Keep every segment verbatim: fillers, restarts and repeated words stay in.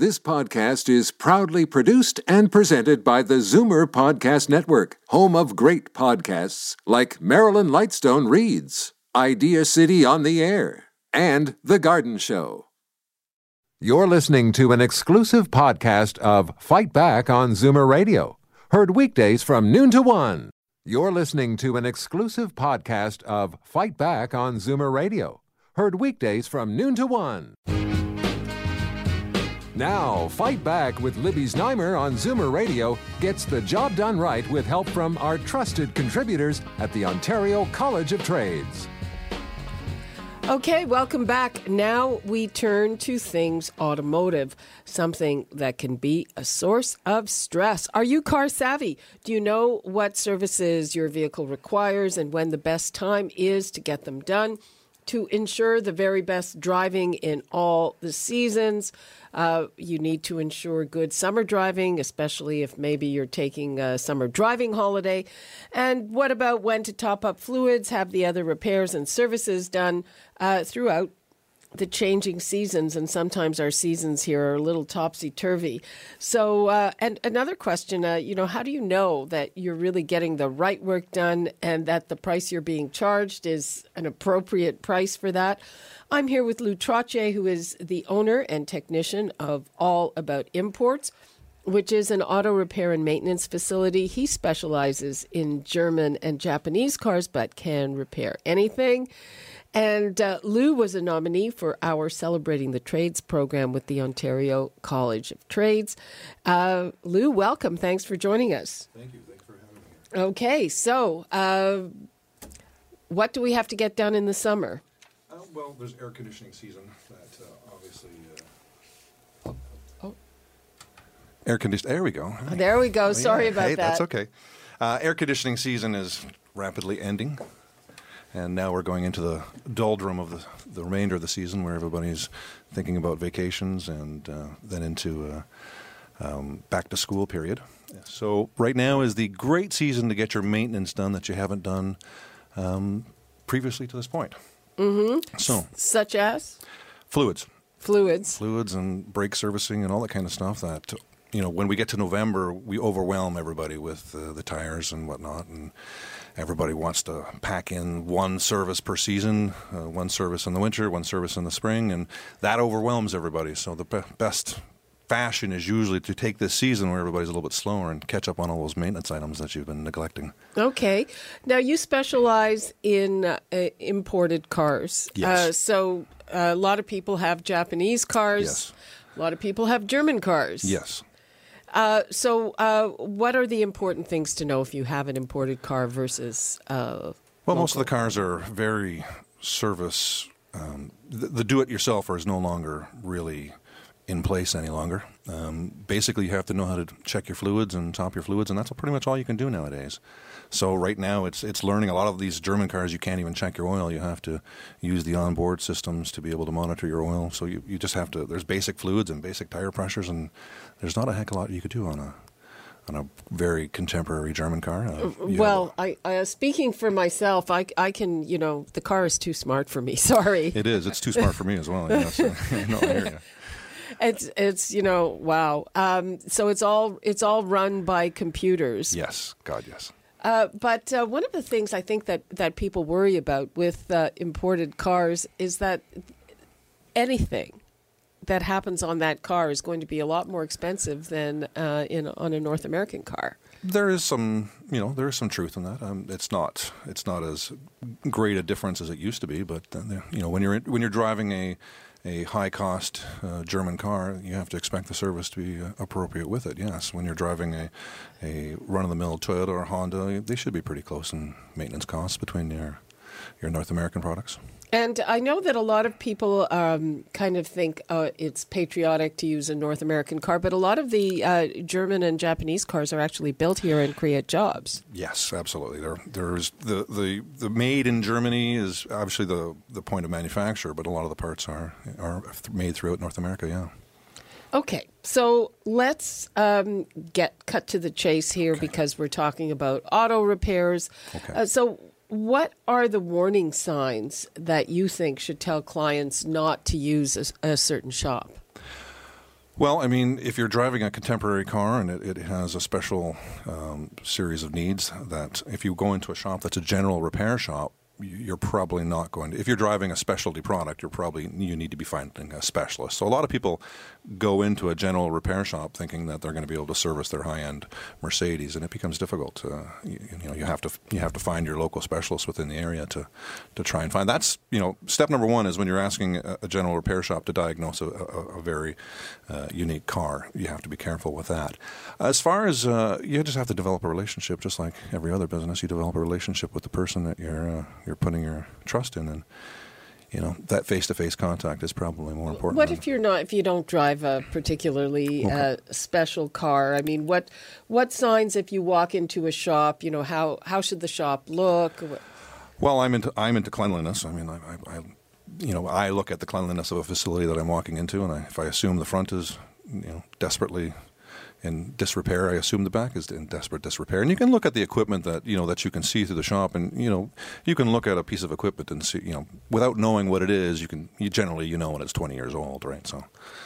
This podcast is proudly produced and presented by the Zoomer Podcast Network, home of great podcasts like Marilyn Lightstone Reads, Idea City on the Air, and The Garden Show. You're listening to an exclusive podcast of Fight Back on Zoomer Radio, heard weekdays from noon to one. You're listening to an exclusive podcast of Fight Back on Zoomer Radio, heard weekdays from noon to one. Now, Fight Back with Libby Znaimer on Zoomer Radio gets the job done right with help from our trusted contributors at the Ontario College of Trades. Okay, welcome back. Now we turn to things automotive, something that can be a source of stress. Are you car savvy? Do you know what services your vehicle requires and when the best time is to get them done? To ensure the very best driving in all the seasons, uh, you need to ensure good summer driving, especially if maybe you're taking a summer driving holiday. And what about when to top up fluids, have the other repairs and services done uh, throughout the changing seasons, and sometimes our seasons here are a little topsy-turvy. So, uh, and another question, uh, you know, how do you know that you're really getting the right work done and that the price you're being charged is an appropriate price for that? I'm here with Lou Trottier, who is the owner and technician of All About Imports, which is an auto repair and maintenance facility. He specializes in German and Japanese cars, but can repair anything. And uh, Lou was a nominee for our Celebrating the Trades program with the Ontario College of Trades. Uh, Lou, welcome. Thanks for joining us. Thank you. Thanks for having me here. Okay, so uh, what do we have to get done in the summer? Uh, well, there's air conditioning season that uh, obviously... Uh, oh. Air conditioning. There we go. Oh, there we go. Oh, Sorry yeah. about hey, that. That's okay. Uh, air conditioning season is rapidly ending. And now we're going into the doldrum of the, the remainder of the season where everybody's thinking about vacations and uh, then into uh, um, back-to-school period. So right now is the great season to get your maintenance done that you haven't done um, previously to this point. Mm-hmm. So, such as? Fluids. Fluids. Fluids and brake servicing and all that kind of stuff that, you know, when we get to November, we overwhelm everybody with uh, the tires and whatnot, and everybody wants to pack in one service per season, uh, one service in the winter, one service in the spring, and that overwhelms everybody. So the be- best fashion is usually to take this season where everybody's a little bit slower and catch up on all those maintenance items that you've been neglecting. Okay. Now, you specialize in uh, imported cars. Yes. Uh, so uh, a lot of people have Japanese cars. Yes. A lot of people have German cars. Yes. Uh, so uh, what are the important things to know if you have an imported car versus uh, Well, local? most of the cars are very service. Um, the, the do-it-yourselfer is no longer really in place any longer. Um, basically, you have to know how to check your fluids and top your fluids, and that's pretty much all you can do nowadays. So right now, it's it's learning. A lot of these German cars, you can't even check your oil. You have to use the onboard systems to be able to monitor your oil. So you, you just have to. There's basic fluids and basic tire pressures, and there's not a heck of a lot you could do on a on a very contemporary German car. Uh, well, I, uh, speaking for myself, I, I can, you know, the car is too smart for me. Sorry. It is. It's too smart for me as well. Yes. no, I hear you. It's it's you know wow. Um, so it's all it's all run by computers. Yes. God, yes. Uh, but uh, one of the things I think that, that people worry about with uh, imported cars is that anything that happens on that car is going to be a lot more expensive than uh, in on a North American car. There is some, you know, there is some truth in that. Um, it's not, it's not as great a difference as it used to be. But uh, you know, when you're when you're driving a a high-cost uh, German car, you have to expect the service to be uh, appropriate with it, yes. When you're driving a, a run-of-the-mill Toyota or Honda, they should be pretty close in maintenance costs between your, your North American products. And I know that a lot of people um, kind of think uh, it's patriotic to use a North American car, but a lot of the uh, German and Japanese cars are actually built here and create jobs. Yes, absolutely. There, there's the, the, the made in Germany is obviously the, the point of manufacture, but a lot of the parts are are made throughout North America. Yeah. Okay, so let's um, get cut to the chase here Okay. because we're talking about auto repairs. Okay. Uh, so. What are the warning signs that you think should tell clients not to use a, a certain shop? Well, I mean, if you're driving a contemporary car and it, it has a special um, series of needs, that if you go into a shop that's a general repair shop, you're probably not going to. If you're driving a specialty product, you're probably you need to be finding a specialist. So a lot of people go into a general repair shop thinking that they're going to be able to service their high-end Mercedes, and it becomes difficult. Uh, you, you know, you have to you have to find your local specialist within the area to to try and find. That's you know, step number one is when you're asking a, a general repair shop to diagnose a, a, a very uh, unique car. You have to be careful with that. As far as uh, you just have to develop a relationship, just like every other business. You develop a relationship with the person that you're. Uh, you're putting your trust in, and you know that face-to-face contact is probably more important. What if you're not if you don't drive a particularly okay. uh, special car? I mean, what what signs if you walk into a shop, you know, how how should the shop look? Well, I'm into I'm into cleanliness. I mean, I, I, I you know I look at the cleanliness of a facility that I'm walking into, and I, if I assume the front is you know desperately in disrepair, I assume the back is in desperate disrepair. And you can look at the equipment that you know that you can see through the shop, and you know you can look at a piece of equipment and see you know without knowing what it is, you can you generally you know when it's twenty years old, right? So.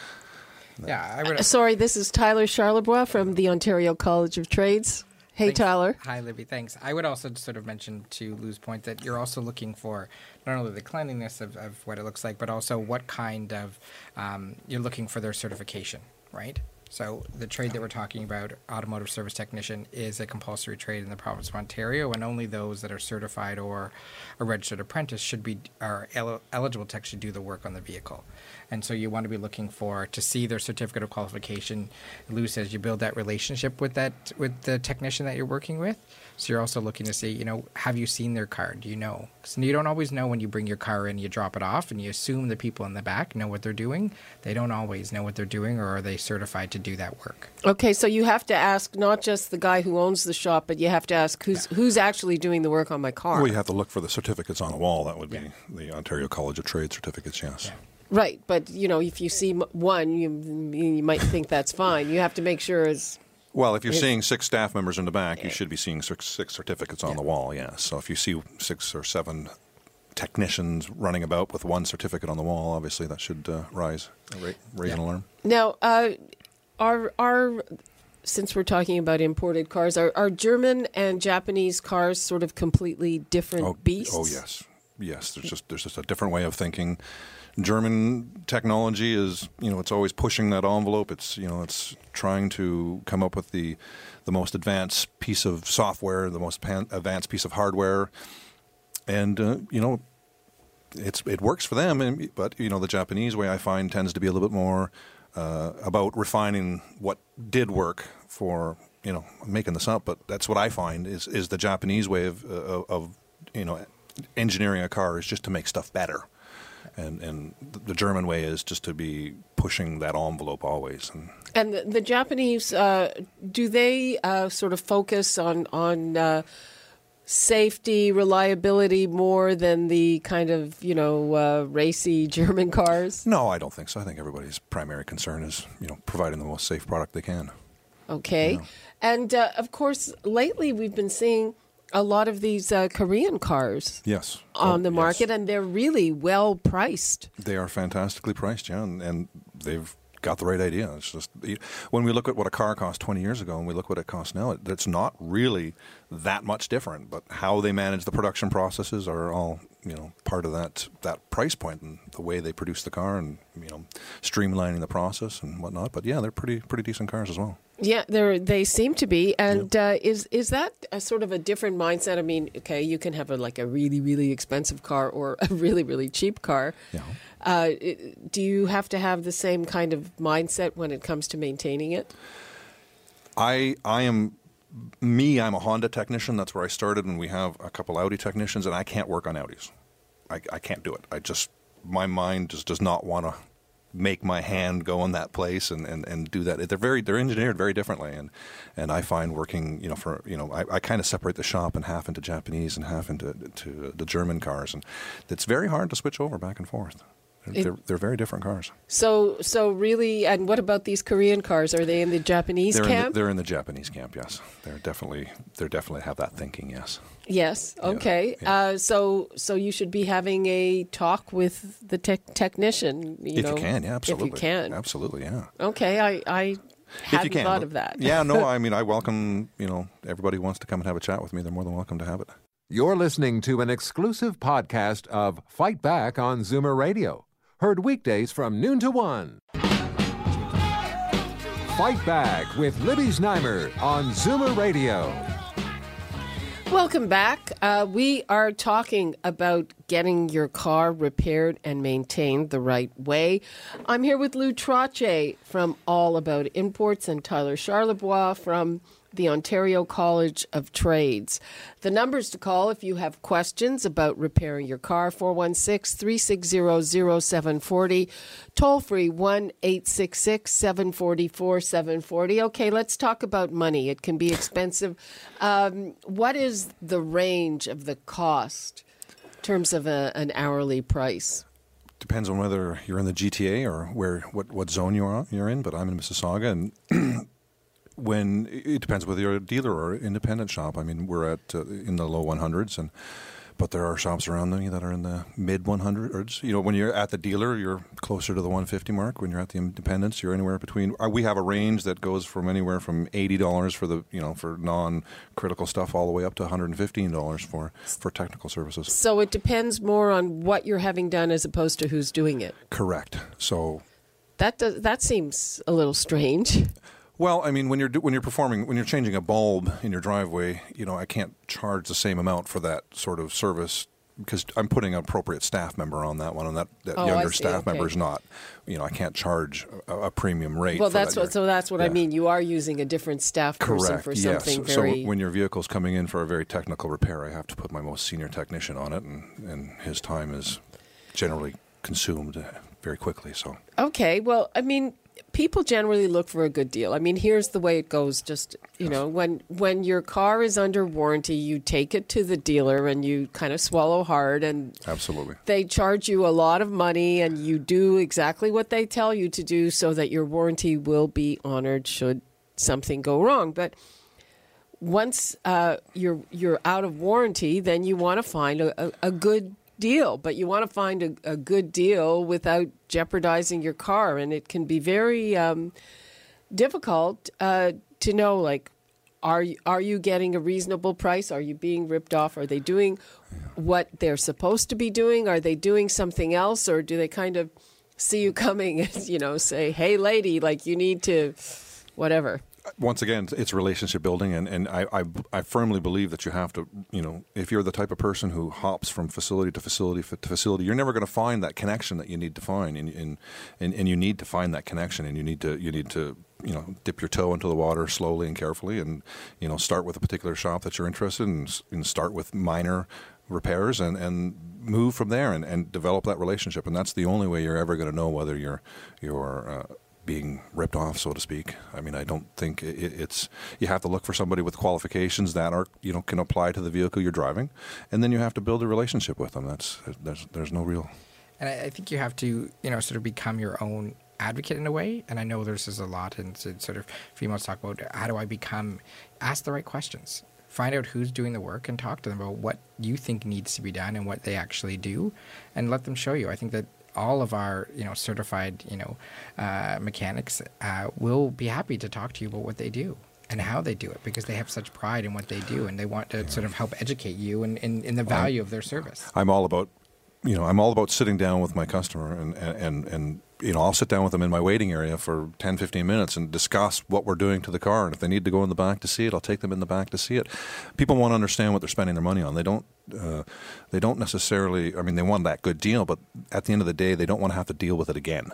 Yeah, I would. Uh, sorry, this is Tyler Charlebois from the Ontario College of Trades. Hey, Thanks. Tyler. Hi, Libby. Thanks. I would also sort of mention to Lou's point that you're also looking for not only the cleanliness of, of what it looks like, but also what kind of um, you're looking for their certification, right? So the trade that we're talking about, automotive service technician, is a compulsory trade in the province of Ontario, and only those that are certified or a registered apprentice should be are el- eligible to actually do the work on the vehicle. And so you want to be looking for to see their certificate of qualification. Lou says you build that relationship with that with the technician that you're working with. So you're also looking to see, you know, have you seen their car? Do you know? Because you don't always know when you bring your car in, you drop it off, and you assume the people in the back know what they're doing. They don't always know what they're doing, or are they certified to do that work? Okay, so you have to ask not just the guy who owns the shop, but you have to ask who's yeah. who's actually doing the work on my car. Well, you have to look for the certificates on the wall. That would be yeah. the Ontario College of Trade certificates, yes. Yeah. Right, but you know, if you see one, you you might think that's fine. You have to make sure it's. Well, if you're seeing six staff members in the back, you should be seeing six, six certificates on yeah. the wall, yes. So if you see six or seven technicians running about with one certificate on the wall, obviously that should uh, rise, raise yeah. an alarm. Now, uh, are are since we're talking about imported cars, are, are German and Japanese cars sort of completely different oh, beasts? Oh yes, yes. There's just there's just a different way of thinking. German technology is, you know, it's always pushing that envelope. It's, you know, it's trying to come up with the the most advanced piece of software, the most pan- advanced piece of hardware, and uh, you know, it's it works for them. And, but you know, the Japanese way I find tends to be a little bit more uh, about refining what did work for, you know, I'm making this up, but that's what I find is is the Japanese way of uh, of you know engineering a car is just to make stuff better. And and the German way is just to be pushing that envelope always. And, and the, the Japanese, uh, do they uh, sort of focus on, on uh, safety, reliability more than the kind of, you know, uh, racy German cars? No, I don't think so. I think everybody's primary concern is, you know, providing the most safe product they can. Okay. You know. And, uh, of course, lately we've been seeing a lot of these uh, Korean cars yes. on oh, the market, yes. and they're really well priced. They are fantastically priced, yeah, and, and they've got the right idea. It's just when we look at what a car cost twenty years ago and we look what it costs now, it, it's not really that much different. But how they manage the production processes are all, you know, part of that that price point and the way they produce the car and, you know, streamlining the process and whatnot. But yeah, they're pretty pretty decent cars as well. Yeah, they they seem to be, and yeah. uh, is is that a sort of a different mindset? I mean, okay, you can have a like a really really expensive car or a really really cheap car. Yeah. Uh, it, do you have to have the same kind of mindset when it comes to maintaining it? I I am me. I'm a Honda technician. That's where I started, and we have a couple Audi technicians, and I can't work on Audis. I I can't do it. I just my mind just does not want to make my hand go in that place and, and, and do that. They're very they're engineered very differently, and and I find working you know for you know I, I kind of separate the shop in half into Japanese and half into to the German cars, and it's very hard to switch over back and forth. They're, they're, they're very different cars. So, so really, and what about these Korean cars? Are they in the Japanese They're in camp? the, they're in the Japanese camp. Yes, they're definitely they're definitely have that thinking. Yes. Yes. Okay. Yeah. Uh, so, so you should be having a talk with the tech technician. You if know, you can, yeah, absolutely. If you can, absolutely, yeah. Okay. I, I If you hadn't can, thought but- of that. Yeah, no, I mean, I welcome. You know, everybody who wants to come and have a chat with me. They're more than welcome to have it. You're listening to an exclusive podcast of Fight Back on Zoomer Radio. Heard weekdays from noon to one. Fight Back with Libby Znaimer on Zoomer Radio. Welcome back. Uh, we are talking about getting your car repaired and maintained the right way. I'm here with Lou Trottier from All About Imports and Tyler Charlebois from the Ontario College of Trades. The numbers to call if you have questions about repairing your car, four one six, three six zero, zero seven four zero, toll free one eight six six, seven four four, seven four zero. Okay, let's talk about money. It can be expensive. Um, what is the range of the cost in terms of a, an hourly price? Depends on whether you're in the G T A or where what, what zone you're you're in. But I'm in Mississauga, and when it depends whether you're a dealer or independent shop. I mean, we're at uh, in the low one hundreds, and but there are shops around me that are in the mid one hundreds. You know, when you're at the dealer, you're closer to the one fifty mark. When you're at the independents, you're anywhere between. Uh, we have a range that goes from anywhere from eighty dollars for the you know for non-critical stuff all the way up to one hundred fifteen dollars for for technical services. So it depends more on what you're having done as opposed to who's doing it. Correct. So That does, that seems a little strange. Well, I mean, when you're do, when you're performing when you're changing a bulb in your driveway, you know, I can't charge the same amount for that sort of service because I'm putting an appropriate staff member on that one, and that, that Oh, I younger see, staff okay. member is not. You know, I can't charge a, a premium rate. Well, for that's that. what. So that's what I Yeah. mean. You are using a different staff person Correct. for Yes. something So very. when your vehicle's coming in for a very technical repair, I have to put my most senior technician on it, and, and his time is generally consumed very quickly. So Okay. Well, I mean, people generally look for a good deal. I mean, here's the way it goes. Just, you know, when when your car is under warranty, you take it to the dealer and you kind of swallow hard, and absolutely. they charge you a lot of money, and you do exactly what they tell you to do so that your warranty will be honored should something go wrong. But once uh, you're you're out of warranty, then you want to find a, a, a good deal, but you want to find a, a good deal without jeopardizing your car, and it can be very um, difficult uh, to know, like, are you, are you getting a reasonable price? Are you being ripped off? Are they doing what they're supposed to be doing? Are they doing something else, or do they kind of see you coming and, you know, say, hey, lady, like, you need to whatever? Once again, it's relationship building, and, and I, I I firmly believe that you have to, you know, if you're the type of person who hops from facility to facility to facility, you're never going to find that connection that you need to find, and, and and and you need to find that connection, and you need to you need to you know dip your toe into the water slowly and carefully, and you know start with a particular shop that you're interested in, and start with minor repairs, and, and move from there, and, and develop that relationship, and that's the only way you're ever going to know whether you're you're uh, being ripped off, so to speak. I mean, I don't think it, it's. You have to look for somebody with qualifications that are, you know, can apply to the vehicle you're driving, and then you have to build a relationship with them. That's there's there's no real. And I, I think you have to, you know, sort of become your own advocate in a way. And I know there's just a lot, and sort of females talk about how do I become, ask the right questions, find out who's doing the work, and talk to them about what you think needs to be done and what they actually do, and let them show you. I think that all of our, you know, certified, you know, uh, mechanics uh, will be happy to talk to you about what they do and how they do it, because they have such pride in what they do, and they want to sort of help educate you in, in, in the value of their service. I'm all about, you know, I'm all about sitting down with my customer, and and and you know, I'll sit down with them in my waiting area for ten, fifteen minutes and discuss what we're doing to the car. And if they need to go in the back to see it, I'll take them in the back to see it. People want to understand what they're spending their money on. They don't, uh, they don't necessarily, I mean, they want that good deal, but at the end of the day, they don't want to have to deal with it again.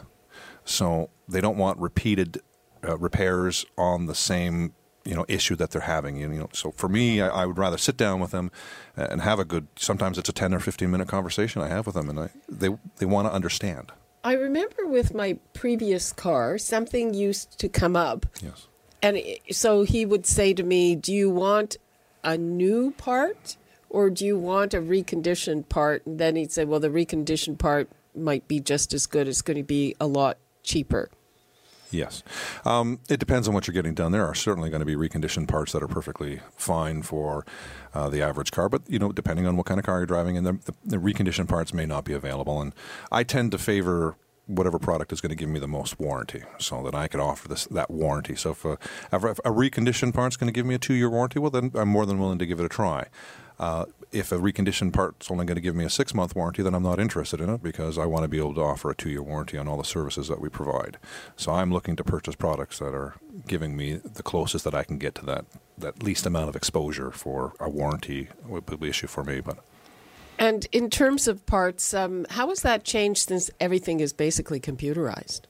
So they don't want repeated uh, repairs on the same, you know, issue that they're having. You know, so for me, I, I would rather sit down with them and have a good, sometimes it's a ten or fifteen minute conversation I have with them, and I, they, they want to understand. I remember with my previous car, something used to come up. Yes. And it- so he would say to me, do you want a new part or do you want a reconditioned part? And then he'd say, well, the reconditioned part might be just as good. It's going to be a lot cheaper. Yes. Um, it depends on what you're getting done. There are certainly going to be reconditioned parts that are perfectly fine for uh, the average car. But, you know, depending on what kind of car you're driving, and the, the, the reconditioned parts may not be available. And I tend to favor whatever product is going to give me the most warranty so that I could offer this that warranty. So if a, if a reconditioned part's going to give me a two-year warranty, well, then I'm more than willing to give it a try. Uh, if a reconditioned part's only going to give me a six-month warranty, then I'm not interested in it because I want to be able to offer a two-year warranty on all the services that we provide. So I'm looking to purchase products that are giving me the closest that I can get to that, that least amount of exposure for a warranty would be an issue for me. But And in terms of parts, um, how has that changed since everything is basically computerized?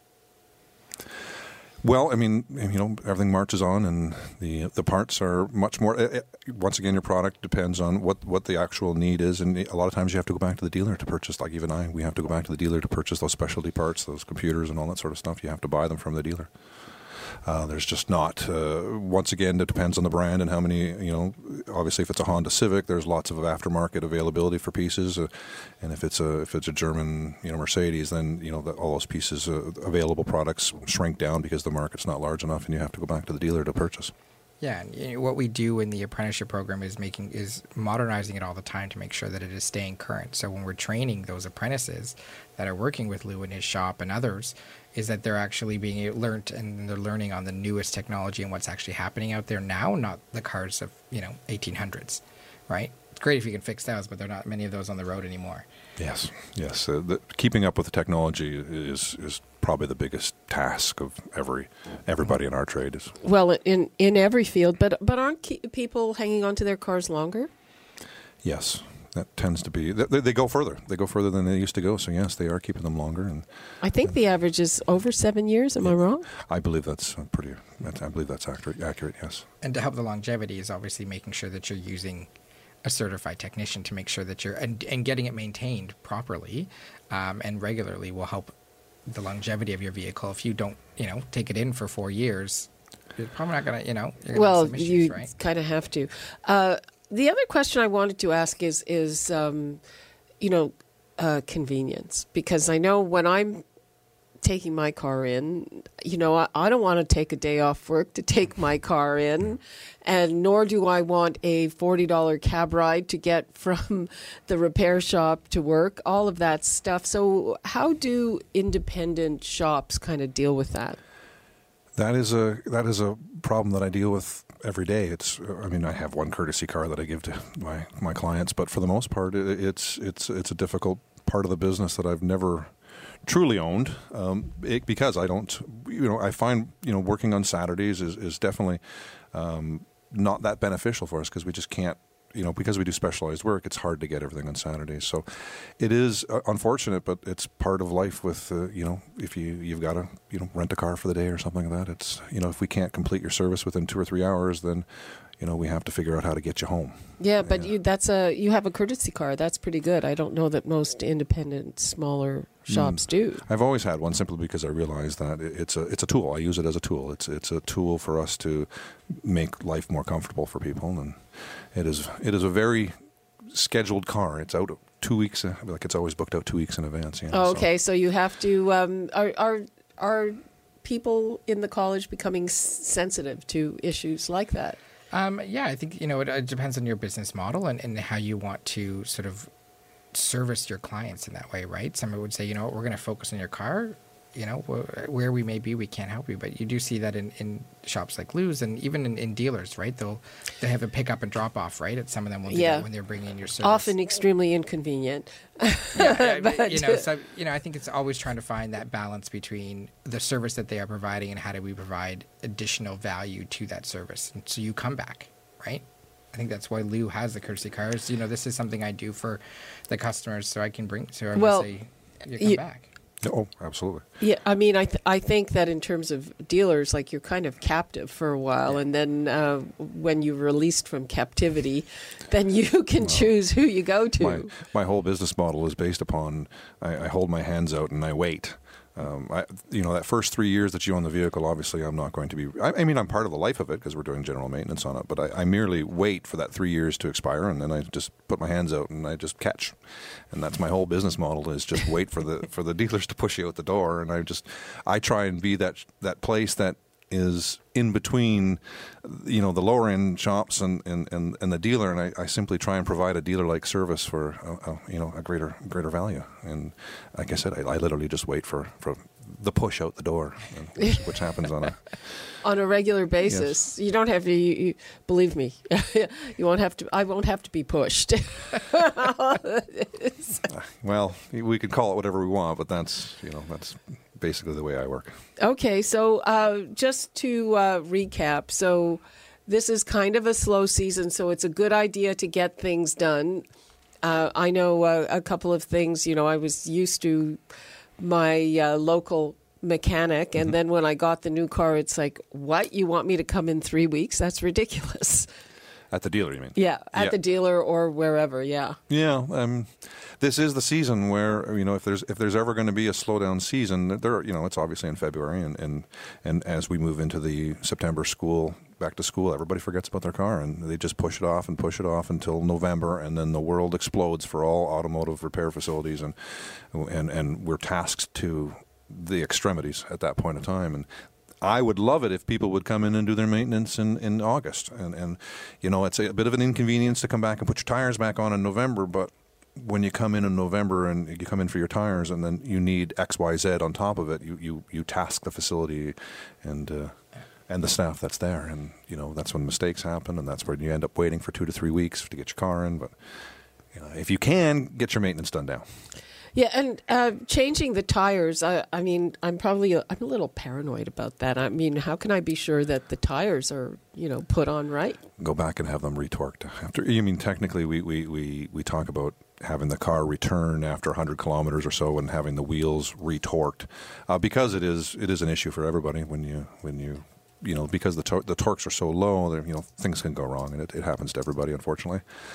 Well, I mean, you know, everything marches on, and the the parts are much more. It, it, once again, your product depends on what, what the actual need is, and a lot of times you have to go back to the dealer to purchase. Like even I, we have to go back to the dealer to purchase those specialty parts, those computers, and all that sort of stuff. You have to buy them from the dealer. Uh, there's just not. Uh, once again, it depends on the brand and how many. You know, obviously, if it's a Honda Civic, there's lots of aftermarket availability for pieces, uh, and if it's a if it's a German, you know, Mercedes, then you know the, all those pieces, uh, available products shrink down because the market's not large enough, and you have to go back to the dealer to purchase. Yeah, and you know, what we do in the apprenticeship program is making is modernizing it all the time to make sure that it is staying current. So when we're training those apprentices that are working with Lou in his shop and others, is that they're actually being learned and they're learning on the newest technology and what's actually happening out there now, not the cars of, you know, eighteen hundreds, right? It's great if you can fix those, but there are not many of those on the road anymore. Yes, yes. Uh, the, keeping up with the technology is is probably the biggest task of every everybody in our trade. Is Well, in in every field, but but aren't ke- people hanging on to their cars longer? Yes. That tends to be, they, they go further. They go further than they used to go. So, yes, they are keeping them longer. And I think the average is over seven years. Am yeah, I wrong? I believe that's pretty, I believe that's accurate, accurate, yes. And to help the longevity is obviously making sure that you're using a certified technician to make sure that you're, and, and getting it maintained properly um, and regularly will help the longevity of your vehicle. If you don't, you know, take it in for four years, you're probably not going to, you know, you're gonna Well, have some issues, you right? kind of have to. Uh, The other question I wanted to ask is, is um, you know, uh, convenience. Because I know when I'm taking my car in, you know, I, I don't want to take a day off work to take my car in, and nor do I want a forty dollars cab ride to get from the repair shop to work, all of that stuff. So how do independent shops kind of deal with that? That is a that is a problem that I deal with every day. It's I mean I have one courtesy car that I give to my, my clients, but for the most part it, it's it's it's a difficult part of the business that I've never truly owned um, it, because I don't you know I find you know working on Saturdays is is definitely um, not that beneficial for us because we just can't. You know, because we do specialized work, it's hard to get everything on Saturdays. So it is uh, unfortunate, but it's part of life with, uh, you know, if you, you've got to, you know, rent a car for the day or something like that. It's, you know, if we can't complete your service within two or three hours, then, you know, we have to figure out how to get you home. Yeah, but yeah. you that's a you have a courtesy car. That's pretty good. I don't know that most independent, smaller shops mm. do. I've always had one simply because I realize that it's a it's a tool. I use it as a tool. It's it's a tool for us to make life more comfortable for people, and it is it is a very scheduled car. It's out two weeks. Like it's always booked out two weeks in advance. You know, oh, okay, so. so you have to. Um, are are are people in the college becoming s- sensitive to issues like that? Um, yeah, I think, you know, it, it depends on your business model and, and how you want to sort of service your clients in that way, right? Someone would say, you know what, we're going to focus on your car. You know, where we may be, we can't help you. But you do see that in, in shops like Lou's and even in, in dealers, right? They'll they have a pick up and drop off, right? And some of them will do yeah. that when they're bringing in your service. Often extremely inconvenient. yeah, but, you know, so you know, I think it's always trying to find that balance between the service that they are providing and how do we provide additional value to that service. And so you come back, right? I think that's why Lou has the courtesy cars. You know, this is something I do for the customers, so I can bring. So I well, say, you come you, back. Oh, absolutely. Yeah, I mean, I th- I think that in terms of dealers, like you're kind of captive for a while, yeah. and then uh, when you're released from captivity, then you can well, choose who you go to. My, my whole business model is based upon I, I hold my hands out and I wait. Um, I, you know, that first three years that you own the vehicle, obviously I'm not going to be, I, I mean, I'm part of the life of it because we're doing general maintenance on it, but I, I merely wait for that three years to expire, and then I just put my hands out and I just catch. And that's my whole business model, is just wait for the for the dealers to push you out the door. And I just, I try and be that that place that is in between, you know, the lower end shops and, and, and, and the dealer, and I, I simply try and provide a dealer like service for a, a, you know a greater greater value. And like I said, I, I literally just wait for, for the push out the door, which, which happens on a on a regular basis. Yes. You don't have to. You, you, believe me, you won't have to. I won't have to be pushed. Well, we could call it whatever we want, but that's you know that's. basically the way I work. Okay, so uh, just to uh, recap, so this is kind of a slow season, so it's a good idea to get things done. Uh, I know uh, a couple of things. You know, I was used to my uh, local mechanic, and mm-hmm. then when I got the new car, it's like, what? You want me to come in three weeks? That's ridiculous. At the dealer, you mean? Yeah, at yeah. the dealer or wherever. Yeah. Yeah. Um, this is the season where you know if there's if there's ever going to be a slowdown season, there you know it's obviously in February, and, and and as we move into the September school back to school, everybody forgets about their car and they just push it off and push it off until November, and then the world explodes for all automotive repair facilities, and and and we're tasked to the extremities at that point in time. And I would love it if people would come in and do their maintenance in, in August. And, and, you know, it's a bit of an inconvenience to come back and put your tires back on in November, but when you come in in November and you come in for your tires and then you need X, Y, Z on top of it, you, you, you task the facility and uh, and the staff that's there. And, you know, that's when mistakes happen, and that's where you end up waiting for two to three weeks to get your car in. But you know, if you can, get your maintenance done now. Yeah, and uh, changing the tires, I, I mean, I'm probably, a, I'm a little paranoid about that. I mean, how can I be sure that the tires are, you know, put on right? Go back and have them retorqued. After, you mean, technically, we, we, we, we talk about having the car return after one hundred kilometers or so and having the wheels retorqued, uh, because it is it is an issue for everybody when you, when you, you know, because the, tor- the torques are so low, you know, things can go wrong, and it, it happens to everybody, unfortunately.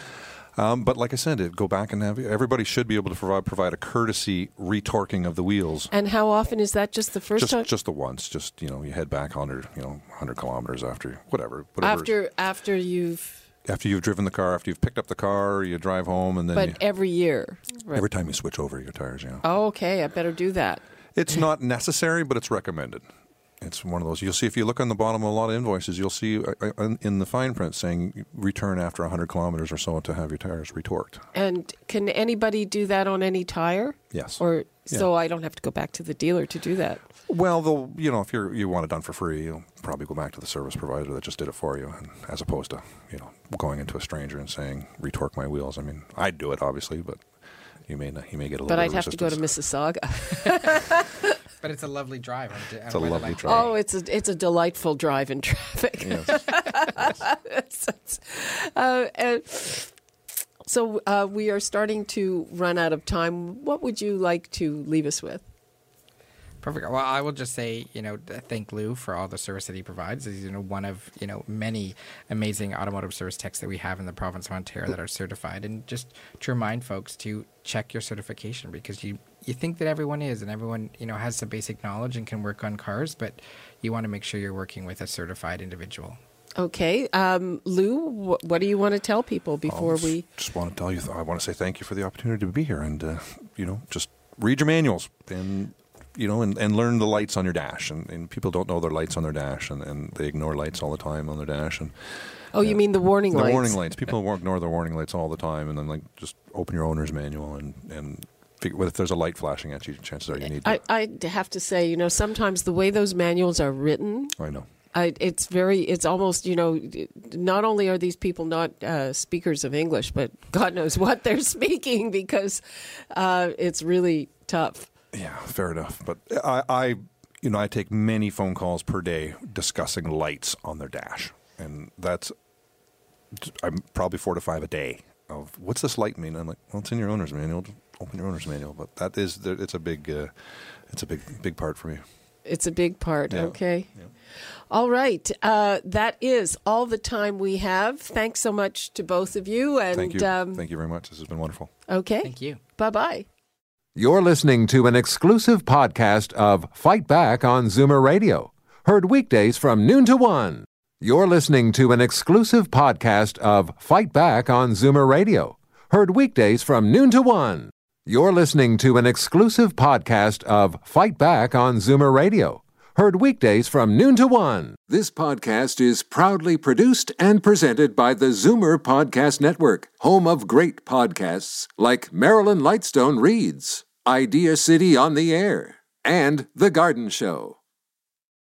Um, but like I said, it, go back and have everybody should be able to provide provide a courtesy retorquing of the wheels. And how often is that? Just the first just, time? Just the once. Just you know, you head back one hundred, you know, one hundred kilometers after whatever. whatever after after you've after you've driven the car, after you've picked up the car, you drive home, and then. But you, every year. Right. Every time you switch over your tires, yeah. Oh, okay. I better do that. It's not necessary, but it's recommended. It's one of those. You'll see if you look on the bottom of a lot of invoices, you'll see in the fine print saying return after one hundred kilometers or so to have your tires retorqued. And can anybody do that on any tire? Yes. Or so yeah. I don't have to go back to the dealer to do that. Well, they'll, you know, if you you want it done for free, you'll probably go back to the service provider that just did it for you, and as opposed to you know going into a stranger and saying retorque my wheels. I mean, I'd do it obviously, but you may not, you may get a little. But bit I'd have resistance. to go to Mississauga. But it's a lovely drive. It's a lovely drive. Oh, it's a it's a delightful drive in traffic. Yes. Yes. uh, and so uh, we are starting to run out of time. What would you like to leave us with? Perfect. Well, I will just say, you know, thank Lou for all the service that he provides. He's, you know, one of, you know, many amazing automotive service techs that we have in the province of Ontario that are certified. And just to remind folks to check your certification, because you, you think that everyone is and everyone, you know, has some basic knowledge and can work on cars, but you want to make sure you're working with a certified individual. Okay. Um, Lou, wh- what do you want to tell people before I'll we... Just want to tell you, I want to say thank you for the opportunity to be here. And, uh, you know, just read your manuals and... You know, and, and learn the lights on your dash. And, and people don't know their lights on their dash, and, and they ignore lights all the time on their dash. And Oh, you uh, mean the warning the lights? The warning lights. People ignore their warning lights all the time, and then, like, just open your owner's manual and, and figure, well, if there's a light flashing at you, chances are you need to... I, I have to say, you know, sometimes the way those manuals are written... I know. I, it's very, it's almost, you know, not only are these people not uh, speakers of English, but God knows what they're speaking, because uh, it's really tough. Yeah, fair enough. But I, I, you know, I take many phone calls per day discussing lights on their dash, and that's I'm probably four to five a day. Of what's this light mean? I'm like, well, it's in your owner's manual. Open your owner's manual. But that is, it's a big, uh, it's a big, big part for me. It's a big part. Yeah. Okay. Yeah. All right. Uh, that is all the time we have. Thanks so much to both of you. And thank you. Um, thank you very much. This has been wonderful. Okay. Thank you. Bye bye. You're listening to an exclusive podcast of Fight Back on Zoomer Radio, heard weekdays from noon to one. You're listening to an exclusive podcast of Fight Back on Zoomer Radio, heard weekdays from noon to one. You're listening to an exclusive podcast of Fight Back on Zoomer Radio, heard weekdays from noon to one. This podcast is proudly produced and presented by the Zoomer Podcast Network, home of great podcasts like Marilyn Lightstone Reads, Idea City on the Air, and The Garden Show.